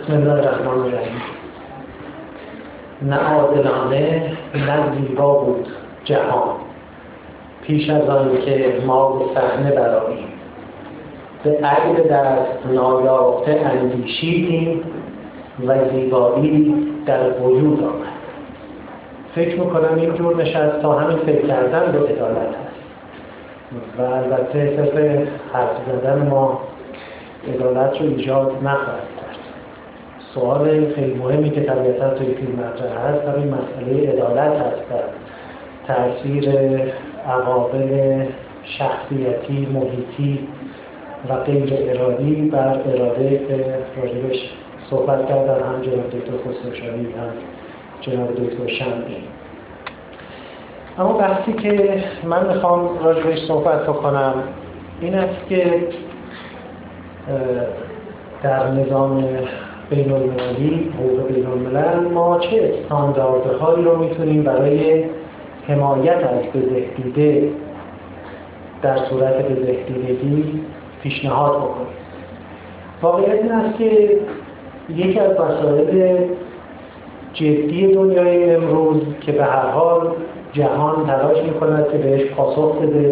بسم الله الرحمن الرحیم. نه عادلانه نه زیبا بود جهان، پیش از آن که ما به صحنه برآییم. به عقل دست نایافته اندیشیدیم و زیبایی در وجود آمد. فکر میکنم این جور نشست تا همین فکر کردن به عدالت هست و البته صرف حرف زدن ما عدالت رو ایجاد نخواهد کرد. سوال خیلی مهمی که طبیعتا توی فیلم مطرح هست همین مسئله عدالت هست و تأثیر عوامل شخصیتی، محیطی و غیر ارادی بر اراده که راجبش صحبت کردن هم جناب دکتر خسروشاهی هم جناب دکتر شمعی. اما بحثی که من میخوام راجبش صحبت کنم این است که در نظام بین المللی، حقوق بین الملل ما چه استانداردهایی رو میتونیم برای حمایت از بزهدیده در صورت بزهدیدگی پیشنهاد بکنیم. واقعیت این است که یکی از مسائل جدی دنیای امروز که به هر حال جهان تلاش می‌کند که بهش پاسخ بده،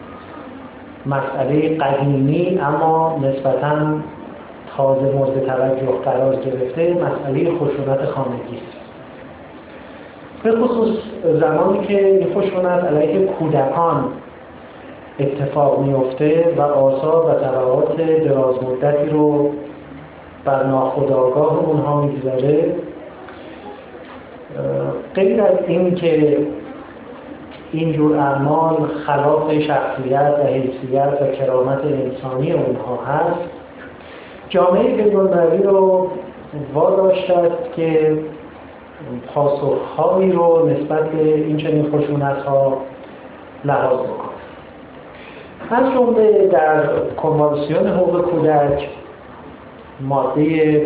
مسئله قدیمی اما نسبتاً تازه مورد توجه قرار گرفته، مسئله خشونت خانگی است. به خصوص زمانی که این خشونت علیه کودکان اتفاق میفته و آثار و تبعات دراز مدتی رو بر ناخودآگاه اونها میگذاره. غیر از این که اینجور اعمال خلاف شخصیت و حیثیت و کرامت انسانی اونها هست، جامعه بین‌المللی رو واداشته است که پاسخ‌هایی رو نسبت به این چنین خشونت‌ها لحاظ بکنه. از جمله در کنوانسیون حقوق کودک ماده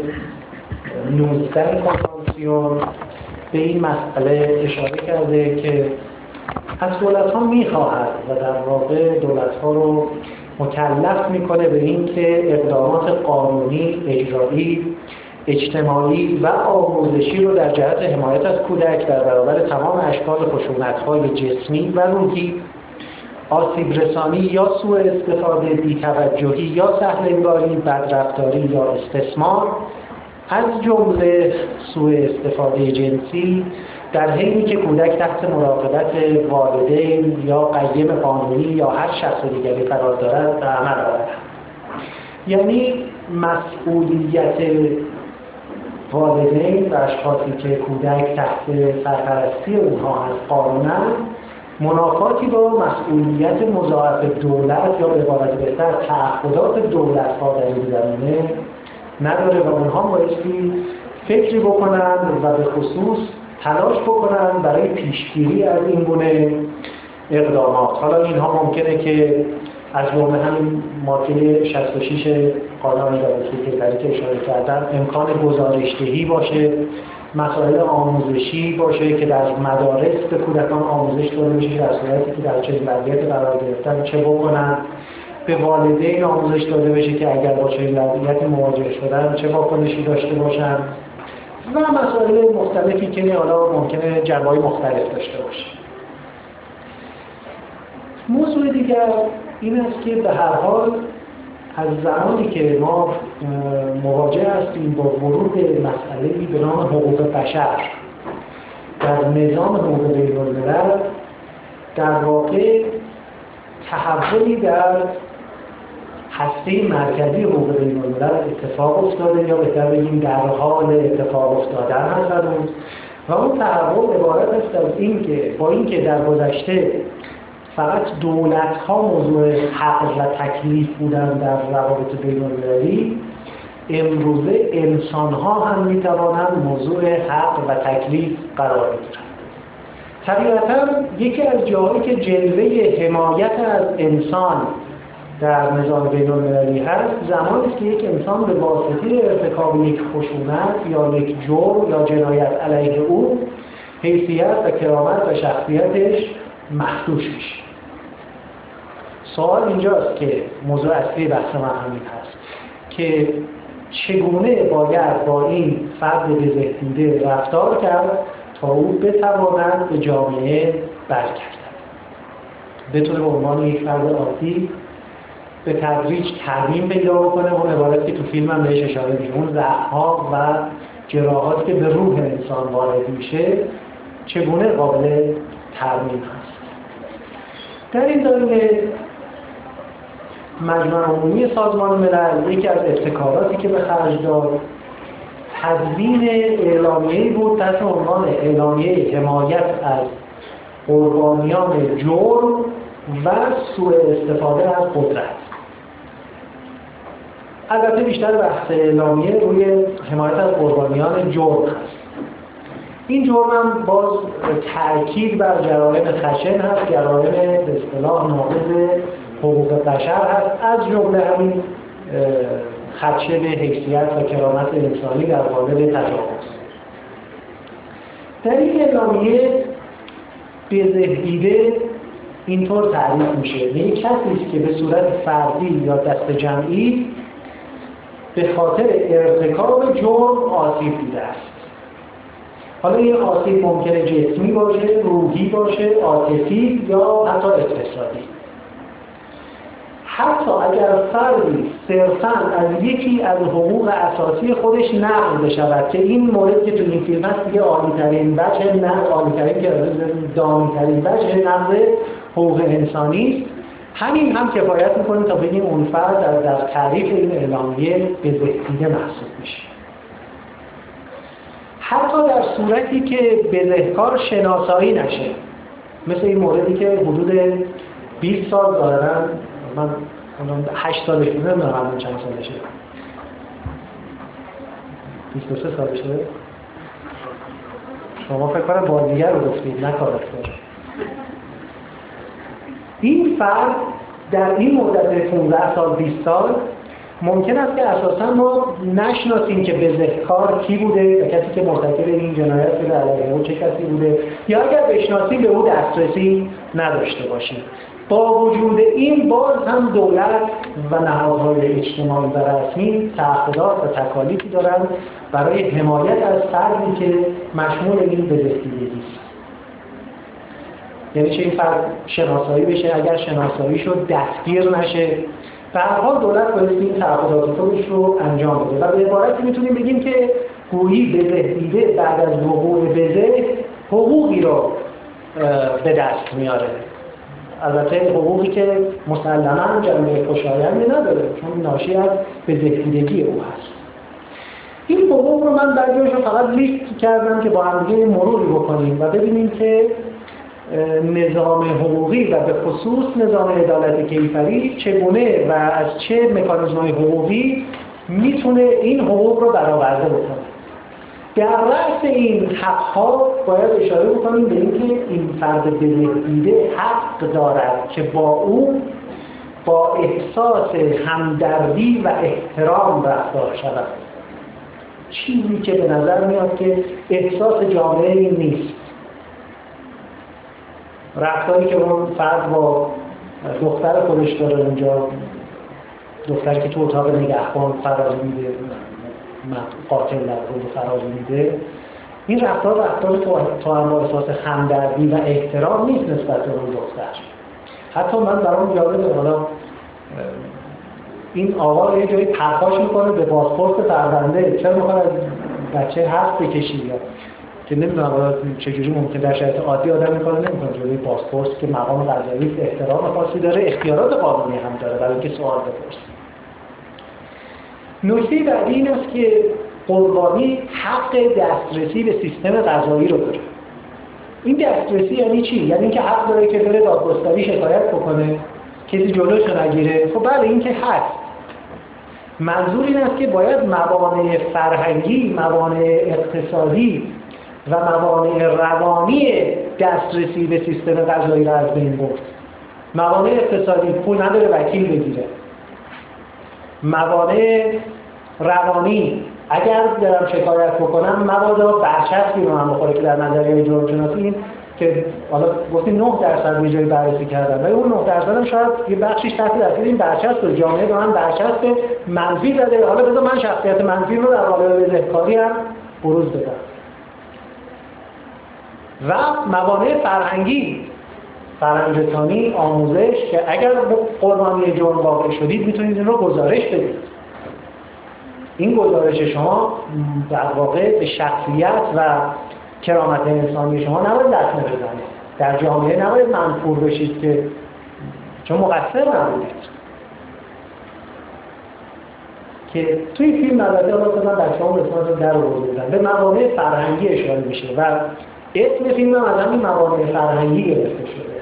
19 کنوانسیون به این مسئله اشاره کرده که از دولت‌ها می‌خواهد و در واقع دولت‌ها رو مکلف می‌کنه به این که اقدامات قانونی، اجرایی، اجتماعی و آموزشی رو در جهت حمایت از کودک در برابر تمام اشکال خشونت‌های جسمی و روحی، آسیب رسانی یا سوء استفاده، بی‌توجهی یا سهل‌انگاری، بدرفتاری یا استثمار، از جمله سوء استفاده جنسی، در حینی که کودک تحت مراقبت والدین یا قیم قانونی یا هر شخص دیگری قرار دارد به عمل آورد. یعنی مسئولیت والدین و اشخاصی که کودک تحت سرپرستی اونها هست قانونا منافاتی با مسئولیت مضاعف دولت یا به عبارت بهتر تعهدات دولت‌ها در این زمینه نداره و اونها بایستی فکری بکنن و به خصوص تلاش بکنن برای پیشگیری از این گونه اقدامات. حالا اینها ممکنه که از جمله همین ماده 66 قانون اداره‌ای که اشاره کردم امکان گزارش‌دهی باشه، مسائل آموزشی باشه که در مدارس به کودکان آموزش داده بشه در صورتی که در چنین وضعیتی قرار گرفتن چه بکنن، به والدین آموزش داده بشه که اگر با چنین وضعیتی مواجه شدن چه واکنشی داشته باشن و مسائل مختلفی که حالا ممکنه جنبه‌های مختلف داشته باشه. موضوع دیگر این است که به هر حال از زمانی که ما مواجه هستیم با ورود مسئله‌ای به نام حقوق بشر در نظام حقوق بین‌الملل، در واقع تحولی در هسته مرکزی حقوق بین‌الملل اتفاق افتاده یا بهتر بگیم در حال اتفاق افتادن هست و اون تحول عبارت است از این که با اینکه در گذشته فقط دولت‌ها موضوع حق و تکلیف بودن در روابط بین‌المللی، امروزه انسان‌ها هم می‌توانند موضوع حق و تکلیف قرار بگیرند. طبیعتاً یکی از جاهایی که جلوه حمایت از انسان در نظام بین‌المللی هست زمانی است که یک انسان به واسطه ارتکاب یک خشونت یا یک جرم یا جنایت علیه او حیثیت و کرامت و شخصیتش مخدوش میشه. سوال اینجاست که موضوع اصلی بحث من همین هست که چگونه باید با این فرد بزهدیده رفتار کرد تا او بتواند به جامعه برگردد، بتونه به عنوان یک فرد عادی به تدریج ترمیم پیدا بکنه. اون عبارت که تو فیلم هم بهش اشاره میشه، اون زخم‌ها و جراحاتی که به روح انسان وارد میشه چگونه قابل ترمیم هست. در این زمینه مجمع عمومی سازمان ملل یکی از ابتکاراتی که به خرج داد تدوین اعلامیه‌ای بود تحت عنوان اعلامیه حمایت از قربانیان جرم و سوء استفاده از قدرت. البته بیشتر بحث اعلامیه روی حمایت از قربانیان جرم هست. این جرم هم باز تأکید بر جرایم خشن هست، جرایم به اصطلاح ناقض حقوق بشر هست، از جمله همین خدشه به حیثیت و کرامت انسانی در قالب تجاوز. در این اعلامیه بزهدیده اینطور تعریف میشه: یک کسی است که به صورت فردی یا دست جمعی به خاطر ارتکاب جرم آسیب دیده است. حالا این آسیب ممکنه جسمی باشه، روحی باشه، عاطفی یا حتی اقتصادی. حتی اگر فردی صرفاً از یکی از حقوق اساسی خودش نقض بشود، که این مورد که تو این فیلم هست دیگه عالی‌ترین وجه نقض، عالی‌ترین که دامی‌ترین وجه نقض حقوق انسانی است، همین هم کفایت می‌کنه تا بگیم اون فرد در تعریف این اعلامیه بزهدیده محسوب میشه. حتی در صورتی که بزهکار شناسایی نشه، مثل این موردی که حدود 20 سال دارن، من 8 سالش بودم، نمیدونم چند سالشه، 23 سالشه. شما فکر کنم بازیگر رو گفتید نه کاراکتر. این فرد در این مدت 15 سال 20 سال ممکن است که اساساً ما نشناسیم که بزهکار کی بوده و کسی که مرتکب این جنایت شده علیه او چه کسی بوده، یا اگر بشناسیم به او دسترسی نداشته باشیم. با وجود این باز هم دولت و نهادهای اجتماعی و رسمی تعهدات و تکالیفی دارند برای حمایت از فردی که مشمول این بزهدیدگی است. یعنی چه این فرد شناسایی بشه، اگر شناسایی شد دستگیر نشه. به هر حال دولت باید این تعهدات خودش رو انجام بده و به عبارتی میتونیم بگیم که گویی بزهدیده بعد از وقوع بزه حقوقی رو به دست میاره. البته حقوقی که مسلماً جنبه خوشایندی نداره چون ناشی از بزهدیدگی او هست. این حقوق رو من بعضی‌هاشو فقط لیست کردم که با هم دیگه مروری بکنیم و ببینیم که نظام حقوقی و به خصوص نظام عدالت کیفری چگونه و از چه مکانیزم‌های حقوقی میتونه این حقوق رو برآورده بکنه. در رأس این حق‌ها باید اشاره بکنیم به اینکه این فرد بزهدیده حق دارد که با او با احساس همدردی و احترام رفتار شود. چیزی که به نظر میاد که احساس جامعه این نیست. رفتاری که اون فرد با دختر خودش داره اونجا، دختری که تو اتاق نگهبان فراز میده، قاتل در رود فراز میده، این رفتار تو هم با احساس همدردی و احترام نیست نسبت به اون دختر. حتی من برام جالبه، حالا این آقا یه جایی پرخاش میکنه به پاسپورت پرونده، چرا میخواد از بچه حرف بکشی، یا که نمیدونم چجوری ممکن در شرایط عادی آدم میکنه نمیکنه جلوی پاسپورت که مقام قضایی احترام خاصی داره، اختیارات قانونی هم داره برای اینکه سوال بپرسه. نکته بعدی این است که قربانی حق دسترسی به سیستم قضایی رو داره. این دسترسی یعنی چی؟ یعنی اینکه حق داره که بره دادگستری شکایت بکنه، کسی جلوش رو نگیره. خب بله این که هست. منظور این است که باید موانع فرهنگی، موانع اقتصادی و موانع روانی دسترسی به سیستم قضایی را از بین برد. موانع اقتصادی، پول نداره وکیل بگیره. موانع روانی، اگر دارم شکایت بکنم مبادا برچسبی رو من بخوره که در نظریه جرم شناسی این که حالا گفتیم 9% یه جایی بررسی کردن ولی اون 9% هم شاید یه بخشش تحت تاثیر این برچسب جامعه به من برچسب منفی زده. حالا بذار من شخصیت منفی رو در قالب بزهکاری هم بروز بدم. و موانع فرهنگی، فرهنگ‌رسانی، آموزش که اگر قربانی جرم واقع شدید میتونید این رو گزارش بدید. این گزارش شما در واقع به شخصیت و کرامت انسانی شما نباید لطمه بزنید. در جامعه نباید منفور بشید که چون مقصر نبودید. که توی فیلم البته مثلا بچه‌ها قسمت رو در آوردن به موانع فرهنگی اشاره میشه و اسم فیلم هم از همین موانع فرهنگی گرفته شده.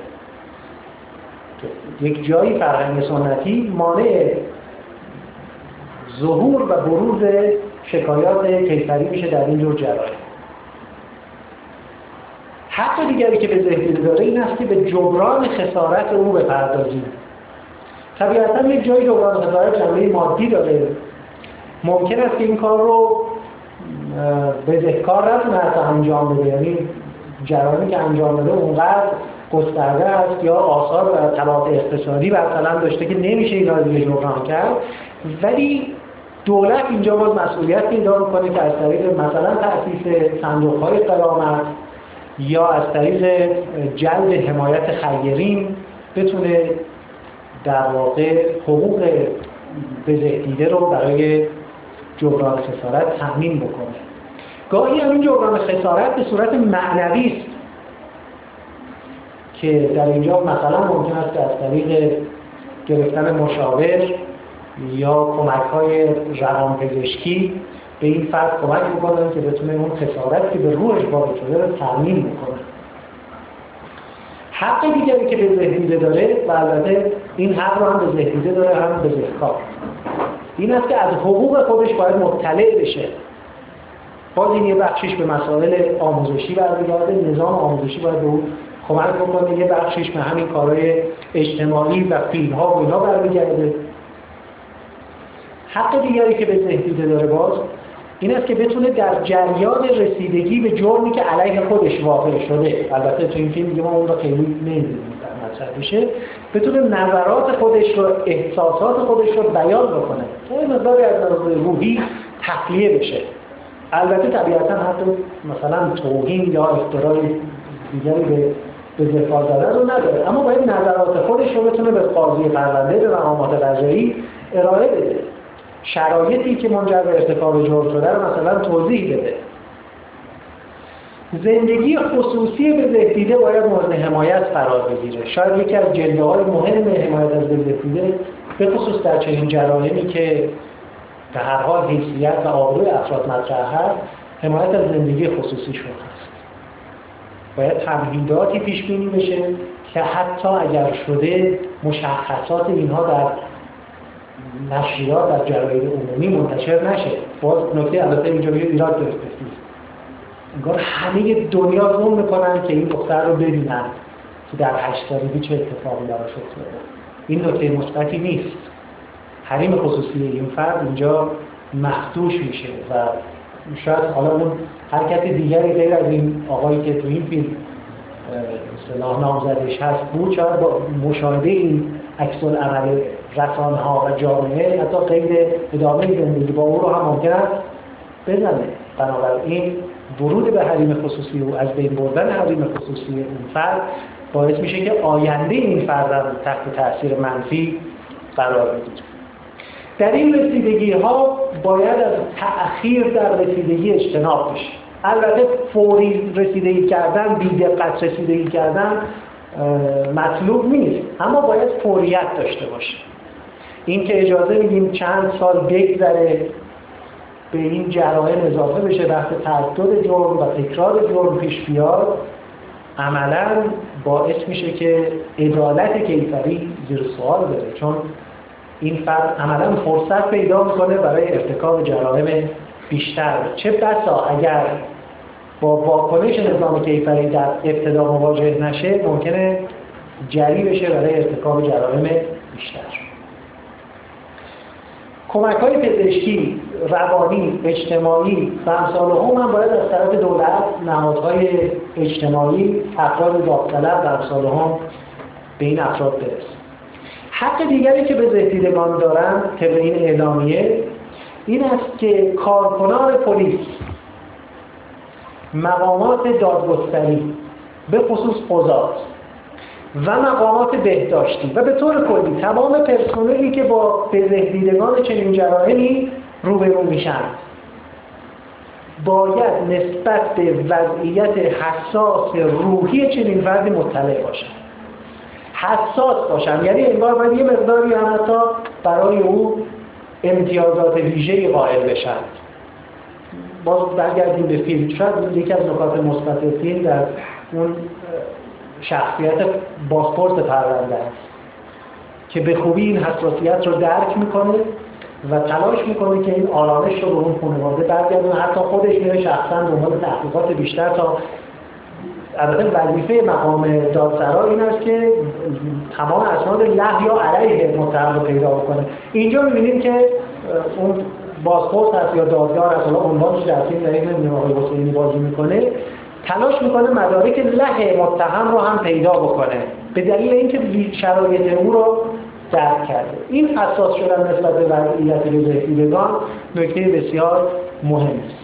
یک جایی فرهنگ سنتی مانع ظهور و بروز شکایات کیفری میشه در این جور جرایم. حق دیگری که به ذهن داره این است که به جبران خسارت او بپردازیم. طبیعتاً یک جایی جبران خسارت جنبه مادی داره. ممکن است که این کار رو بزهکار نتونه حتی انجام بده، یعنی جرایمی که انجام بده اونقدر گسترده است یا آثار و تبعات اقتصادی مثلا داشته که نمیشه اینا رو دیگه جبران کرد، ولی دولت اینجا باز مسئولیت پیدا می‌کنه که از طریق مثلا تأسیس صندوق‌های غرامت یا از طریق جلب حمایت خیرین بتونه در واقع حقوق بزهدیده رو برای جبران خسارت تامین بکنه. گاهی هم این جبران خسارت به صورت معنوی است که در اینجا مثلا ممکن است که از طریق گرفتن مشاور یا کمک‌های روانپزشکی به این فرد کمک بکنن که بتونه اون خسارت که به روحش واقع شده رو تامین بکنه. حق دیگری که به ذهنیده داره و البته این حق رو هم به ذهنیده داره هم به ذهکار، این است که از حقوق خودش باید مطلع بشه. باز این یه بخشش به مسائل آموزشی برمیگرده، نظام آموزشی باید به اون کمک بکنه، یه بخشش به همین کارهای اجتماعی و فیلم‌ها و اینا برمیگرده. حق دیگری که به ذهنیده داره باز این است که بتونه در جریان رسیدگی به جرمی که علیه خودش واقع شده، البته تو این فیلم دیگه ما اون رو خیلی نمی‌دونیم در مطرح بشه، بتونه نظرات خودش رو، احساسات خودش رو بیان بکنه تا این مقداری از روحی تخلیه بشه. البته طبیعتا حتی مثلا توهین یا افترای دیگری به ذکر دادن رو نداره، اما باید نظرات خودش رو بتونه به قاضی پرونده، به مقامات قضایی ارائه بده. شرایطی که منجر به ارتکاب جرم شده رو مثلا توضیح بده. زندگی خصوصی بزهدیده باید مورد حمایت قرار بگیره. شاید یکی از جلوه‌های مهم حمایت از بزهدیده به خصوص در چنین جرایمی که به هر حال حیثیت و آبروی افراد مطرح هست، حمایت از زندگی خصوصیشون هست. باید تمهیداتی پیش بینی بشه که حتی اگر شده مشخصات اینها در نشریات، در جراید عمومی منتشر نشه. باز نکته البته اینجا میگه ایراد داره. انگار همه دنیا ظن میکنن که این دختر رو ببینن که در 8 سالگی چه اتفاقی براش افتاده. این نکته مثبتی نیست. حریم خصوصی این فرد اینجا مخدوش میشه و شاید حالا اون حرکت دیگری غیر از این آقایی که تو این فیلم اصطلاح نامزدش هست بود، شاید با مشاهده این عکس‌العمل رسانه‌ها و جامعه حتی قید ادامه زندگی با او رو هم ممکن است بزنه. بنابراین ورود به حریم خصوصی و از بین بردن حریم خصوصی اون فرد باعث میشه که آینده این فرد تحت تأثیر منفی قرار بگیره. در این رسیدگی ها باید از تأخیر در رسیدگی اجتناب بشه. البته فوری رسیدگی کردن، بی‌دقت رسیدگی کردن مطلوب نیست، اما باید فوریت داشته باشه. این که اجازه میدیم چند سال بگذره به این جرایم اضافه بشه، بحث تردد جرم و تکرار جرم پیش بیاد، عملاً باعث میشه که عدالت کیفری زیر سوال بره، چون این فرد عملاً فرصت پیدا میکنه برای ارتکاب جرایم بیشتر. چه بسا اگر با واکنش نظام کیفری در ابتدا مواجه نشه، ممکنه جری بشه برای ارتکاب جرایم بیشتر. کمک‌های پزشکی، روانی، اجتماعی و امثال هم باید از طرف دولت، نهادهای اجتماعی، افراد داوطلب و امثال هم به این افراد برسه. حق دیگری که به زهدیدگان دارن طبق این اعلامیه این است که کارکنان پلیس، مقامات دادگستری به خصوص قضات و مقامات بهداشتی و به طور کلی تمام پرسنلی که با بزهدیدگان چنین جرائمی روبرو میشن باید نسبت به وضعیت حساس روحی چنین فردی مطلع باشن. حساس باشن یعنی انگار باید یه مقداری هم حتی برای او امتیازات ویژه‌ای قائل بشن. باز برگردیم به فیلم. شاید یکی از نکات مثبت فیلم در اون شخصیت بازپرس پرونده است که به خوبی این حساسیت رو درک میکنه و تلاش میکنه که این آرامش رو به اون خانواده برگردونه. حتی خودش میره شخصا دنبال تحقیقات بیشتر تا البته وظیفه مقام دادسرا این است که تمام اسناد له یا علیه متهم رو پیدا بکنه. اینجا میبینیم که اون بازپرس هست یا دادگار هست، حالا عنوانش در فیلم دقیق نمیدونم آقای حسینی بازی میکنه، تلاش میکنه مدارک له متهم رو هم پیدا بکنه به دلیل اینکه شرایط او رو درک کرده. این حساس شدن نسبت به وضعیت بزهدیدگان نکته بسیار مهمی است.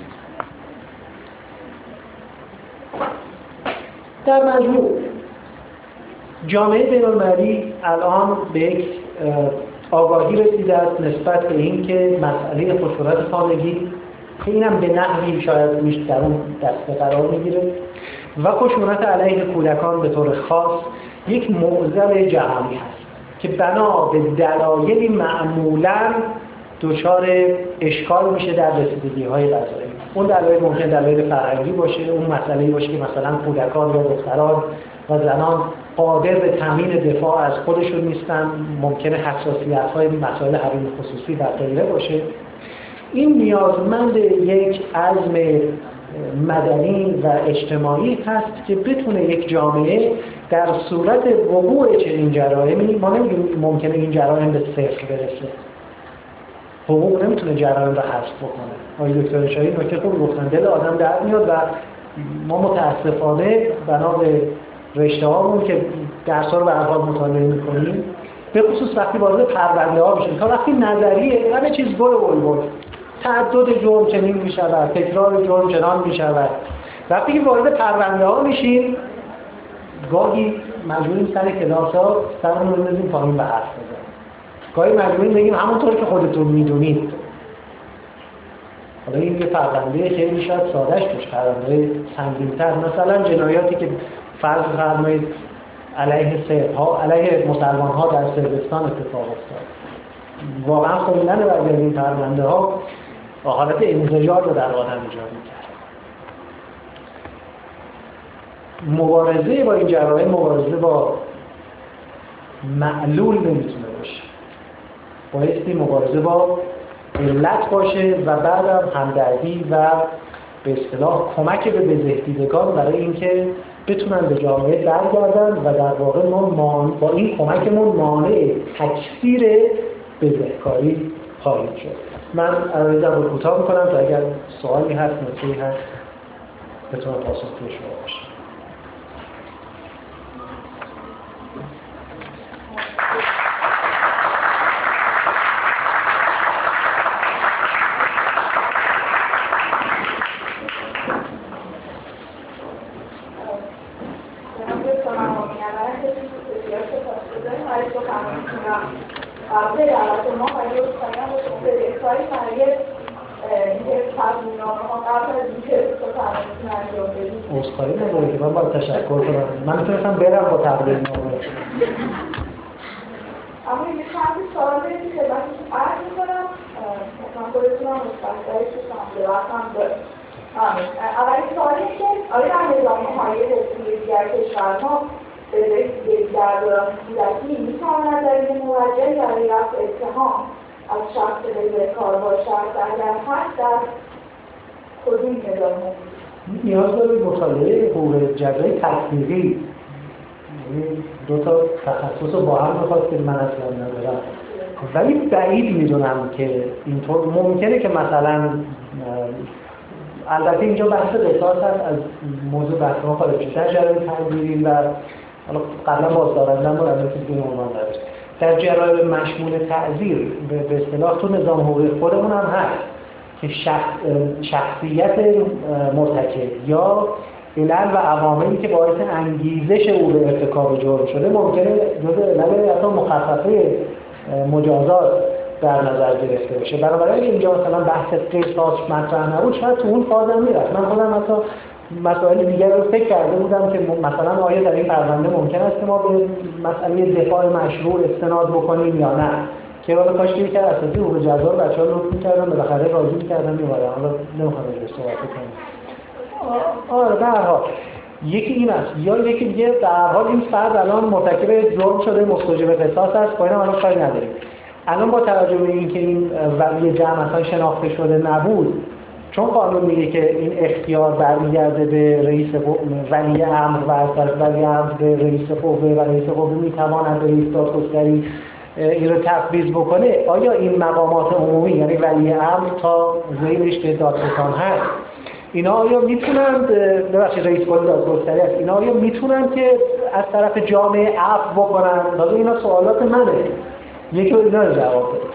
در مجموع جامعه بین‌المللی الان به یک آگاهی رسیده است نسبت به این که مسئله خشونت خانگی که اینم به نحوی شاید میشه در اون دسته قرار میگیره و خشونت علیه کودکان به طور خاص یک معضل جهانی هست که بنا به دلایلی معمولاً دچار اشکال میشه در رسیدگی‌های قضایی. اون دلایل ممکن دلایل فرهنگی باشه، اون مسئله‌ای باشه که مثلا کودکان یا دختران و زنان قادر به تامین دفاع از خودشون نیستن، ممکنه حساسیت‌های مسائل حریم خصوصی و غیره باشه. این نیازمند یک عزم مدنی و اجتماعی هست که بتونه یک جامعه در صورت وقوع چنین جرائمی، ما نمیگیم ممکنه این جرایم به صفر برسه، حقوق نمیتونه جرایم رو حذف بکنه. آقای دکتر شاهی نکته خوبی گفتن، دل آدم درد میاد و ما متاسفانه بنا به رشته‌هامون که درس‌ها رو به هر حال مطالعه می‌کنیم، به خصوص وقتی وارد پرونده‌ها میشیم تا وقتی نظریه همه چیز گل بلبل، تعدد جرم چنین می‌شود، تکرار جرم چنان می‌شود، وقتی که وارد پرونده‌ها میشیم گاهی مجبوریم سر کلاس‌ها سرمون رو بزنیم پایین و حرف بزنیم. گاهی مجبوریم بگیم همونطور که خودتون میدونید. حالا این یه پرونده خیلی شاید سادهش توش پرونده سنگین‌تر، مثلا جنایاتی که فرض فرمایید علیه سرب‌ها، علیه مسلمان‌ها در صربستان اتفاق افتاد. واقعا خوندن بعضی از این پرونده‌ها حالت انزجار رو در آدم ایجاد می‌کرد. مبارزه با این جرایم مبارزه با معلول نمیتونه باشه، بایستی مبارزه با علت باشه و بعدم همدردی و به اصطلاح کمک به بزهدیدگان برای اینکه بتونن به جامعه برگردن و در واقع ما با این کمکمون مانع تکثیر بزهکاری خواهیم شد. من عرضم رو کوتاه میکنم تا اگر سوالی هست نکته‌ای هست بتونم پاسخگوی شما باشم. عذرخواهی نداره که من باید تشکر کنم. من میتونستم برم با تقدیم نامه. اما یه چند سوالی که خدمتتون عرض می‌کنم مثلا خودتونم مستقبلش بشم به وقتم دارم. اولین سوالی که آیا در نظام‌های حقوقی دیگر کشورها به در دوران کودکی می‌تواند دلیل موجه برای رفع اتهام از شخص بزهکار باشد؟ اگر هست در کدوم نظام نیاز داره مطالعه حقوق جزایی تطبیقی، دو تا تخصص رو با هم میخواد که من اصلا ندارم. ولی بعید میدونم که اینطور ممکنه که مثلا البته اینجا بحث قصاص هست، از موضوع بحث ما خارج شد. در جرایم تنظیری و حالا قبلا بازدارندن بود البته دیگه عنوان نداره. در جرایم مشمول تعزیر به اصطلاح تو نظام حقوقی خودمون هم هست که شخصیت مرتکب یا علل و عواملی که باعث انگیزش او به ارتکاب جرم شده ممکنه جزء علل حتی مخففه مجازات در نظر گرفته بشه. بنابراین اینجا مثلا بحث قصاص مطرح نبود، شاید تو اون فاز هم میرفت. من خودم حتی مسائل دیگر رو فکر کرده بودم که مثلا آیا در این پرونده ممکن است که ما به مسئله دفاع مشروع استناد بکنیم یا نه، که حالا کاش که یک اساسی حقوق جزا رو بچه‌ها لطف می‌کردن بالاخره راضی می‌کردن می‌ومدن. حالا نمی‌خوام روش صحبت کنم. آره به هر حال یکی این است، یا یکی دیگه در هر حال این فرد الان مرتکب جرم شده مستوجب قصاص است، با اینا الان کاری نداریم. الان با توجه به اینکه این ولی جمع اصلا شناخته شده نبود، چون قانون میگه که این اختیار برمیگرده به رئیس ولی امر و از طرف ولی امر به رئیس قوه و رئیس قوه میتواند به رئیس دادگستری این رو تفویض بکنه، آیا این مقامات عمومی یعنی ولی امر تا زیرش که دادستان هست اینا آیا میتونند ببخشید رئیس قوه دادگستری است، اینا آیا میتونند که از طرف جامعه عفو بکنن؟ حالا اینا سوالات منه، یکی اینا رو جواب بده.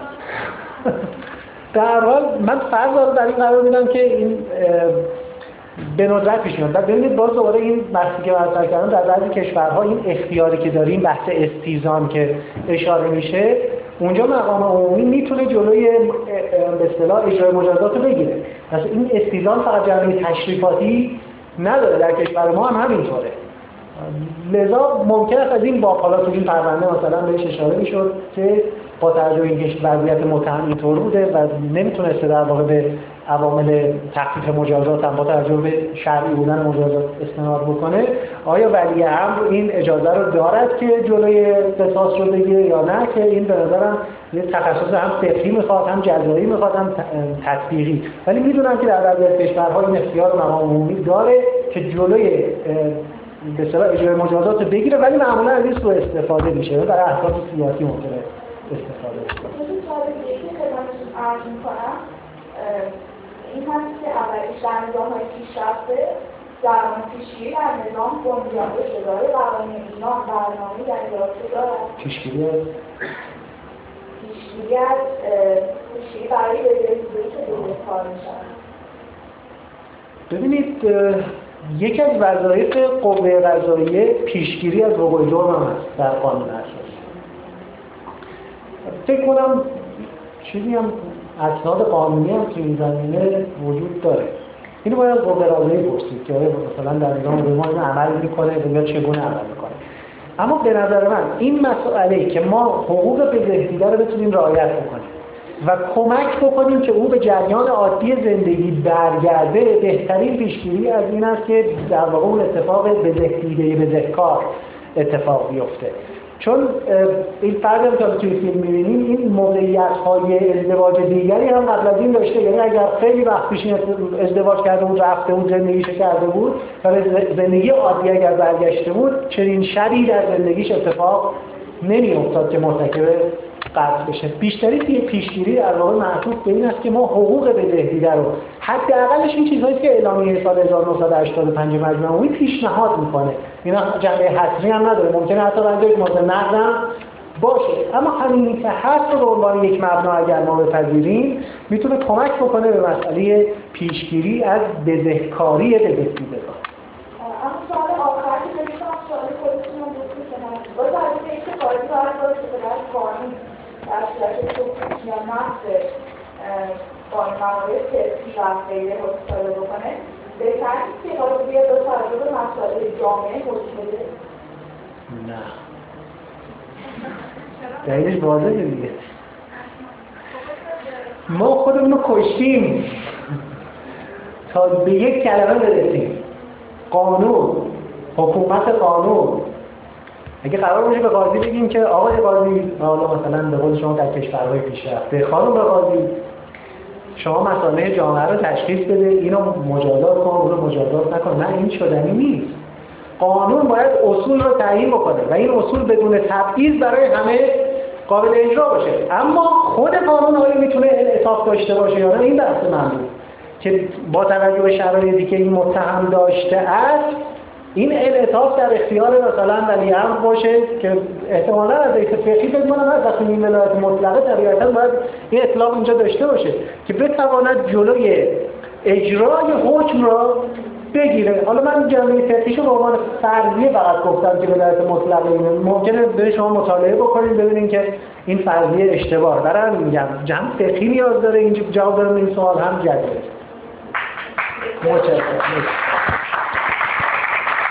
در حال من فرض رو در این قرار میدم که این به ندرت پیش میاد. بعد ببینید باز دوباره این بحثی که مطرح کردم در بعضی کشورها این اختیاری که داریم بحث استیزان که اشاره میشه، اونجا مقام عمومی میتونه جلوی به اصطلاح اجرای مجازات رو بگیره. مثلا این استیزان فقط جنبه تشریفاتی نداره، در کشور ما هم همینطوره. لذا ممکن است از این باب حالا تو این پرونده مثلا بهش اشاره میشد که با توجه به اینکه وضعیت متهم اینطور بوده و نمیتونسته در واقع به عوامل تخفیف مجازات هم با توجه به شرعی بودن مجازات استناد بکنه، آیا ولی امر این اجازه رو دارد که جلوی قصاص رو بگیره یا نه، که این به نظرم یه تخصص هم فقهی میخواد، هم جزایی میخواد، هم تطبیقی. ولی میدونم که در بعضی از کشورها این اختیار مقام عمومی داره که جلوی به اصطلاح اجرای مجازات رو بگیره، ولی معمولا از این سوء استفاده میشه برای اهداف سیاسی ممکنه استفاده بشه. این هست که اولیش در نظام‌های پیشرفته درمان پیشگیری در نظام بنیانده شده داره، قوانین ایمان برنامه‌ای در اجرا داره. پیشگیری برای بهبودی که دولت کار می‌شود. ببینید یکی از وظایف قوه قضاییه پیشگیری از وقوع جرم هم هست در قانون اساسی. فکر کنم چیزی هم اسناد قانونی هم که این زمینه وجود داره. اینو باید قوه قضاییه پرسید که مثلا در نظام ما اینو عمل میکنه یا چگونه عمل میکنه. اما به نظر من این مسئله که ما حقوق بزهدیده رو بتونیم رعایت بکنیم و کمک بکنیم که او به جریان عادی زندگی برگرده، بهترین پیشگیری از این است که در واقع اون اتفاق بزهدیده بزهکار اتفاق بیفته. چون این فردی هم که توی فیلم می‌بینیم این موقعیت‌های ازدواج دیگری هم قبل از این داشته، یعنی اگر خیلی وقت پیش ازدواج کرده بود، رفته بود، زندگیش کرده بود و به زندگی عادی اگر برگشته بود، چنین شری در زندگیش اتفاق نمی‌افتاد که مرتکب قطع بشه. بیشتری پیشگیری در واقع معطوف به این است که ما حقوق بزهدیده رو حداقلش این چیزهایی که اعلامیه سال 1985 مجمع عمومی پیشنهاد میکنه، اینا جنبه حتمی هم نداره، ممکنه حتی در یک مورد نقدم باشه، اما همین که هست رو به عنوان یک مبنا اگر ما بپذیریم میتونه کمک بکنه به مسئله پیشگیری از بزهکاری بزهدیدگان. اما سوال آخر که داشتم سوال خودتون رو بپرسم، با توجه به اینکه قاضی باید باشه که در قانون در صورت توصیف یا نقض قانون موارد فقهی و غیره مستفاده بکنه، بهتر نیست که قاضی بیاد با توجه به مسائل جامعه حکم بده؟ نه. دلیلش واضحه دیگه. ما خودمون رو کشتیم تا به یک کلمه برسیم: قانون، حکومت قانون. اگه قرار باشه به قاضی بگیم که آقای قاضی، حالا مثلا به قول شما در کشورهای پیشرفته، خانم قاضی شما مسائل جامعه رو تشخیص بده، اینو مجازات کن، اونو مجازات نکن، نه این شدنی نیست. قانون باید اصول رو تعیین بکنه و این اصول بدون تبعیض برای همه قابل اجرا باشه. اما خود قانون آیا میتونه انعطاف داشته باشه یا نه، این بحث من بود که با توجه به شرایطی که این متهم داشته است این انعطاف در اختیار مثلا ولیعهد باشه که احتمالاً از حیث فقهی فکر کنم از وقتی این ولایت مطلقه طبیعتاً باید این اطلاق اینجا داشته باشه که بتواند جلوی اجرای حکم را بگیره. حالا من جنبه فقهیشو به عنوان فرضیه فقط گفتم که ولایت مطلقه اینه، ممکنه به شما مطالعه بکنید ببینید که این فرضیه اشتباه. برای میگم جنبه فقهی نیاز داره اینجا جواب دادن این سوال هم جدیه. متشکرم.